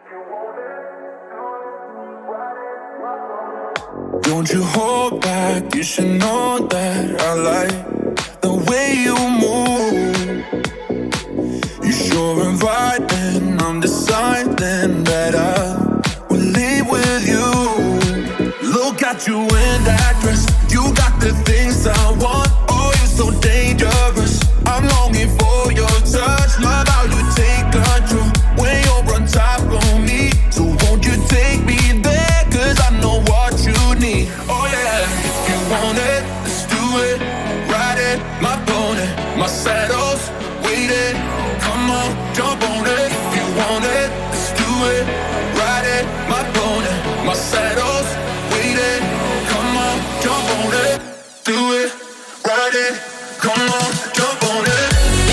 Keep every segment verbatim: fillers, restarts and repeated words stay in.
Don't you hold back, you should know that I like the way you move. You're sure inviting, I'm deciding that I will leave with you. Look at you in that dress, you got the things I want. Oh, you're so dangerous, I'm longing for your touch. Love how you take control when you're on top of me. So won't you take me there, cause I know what you need. Oh yeah, if you want it, let's do it. Ride it, my pony, my saddle's waiting. Come on, jump on it. If you want it, let's do it. Ride it, my pony, my saddle's waiting. Come on, jump on it. Do it, ride it. Come on, jump on it.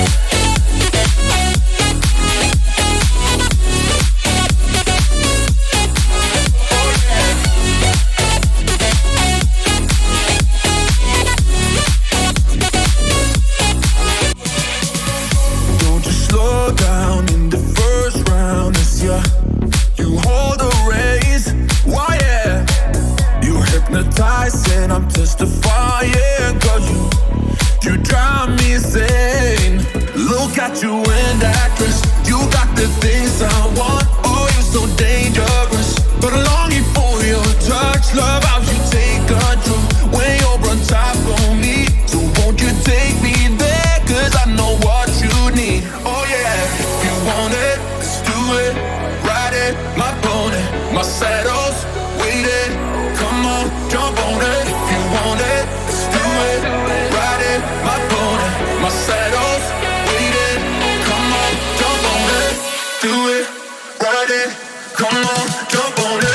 And I'm testifying, cause you, you drive me insane. Look at you in that dress, you got the things I want. Oh, you're so dangerous, but I'm longing for your touch. Love how you take control when you're on top of me. So won't you take me there, cause I know what you need. Oh yeah, if you want it, let's do it. Ride it, my pony, my saddle's waiting. Come on, jump on it. If you want it, let's do it. Ride it, my pony, my saddle's waiting. Come on, jump on it. Do it, ride it. Come on, jump on it.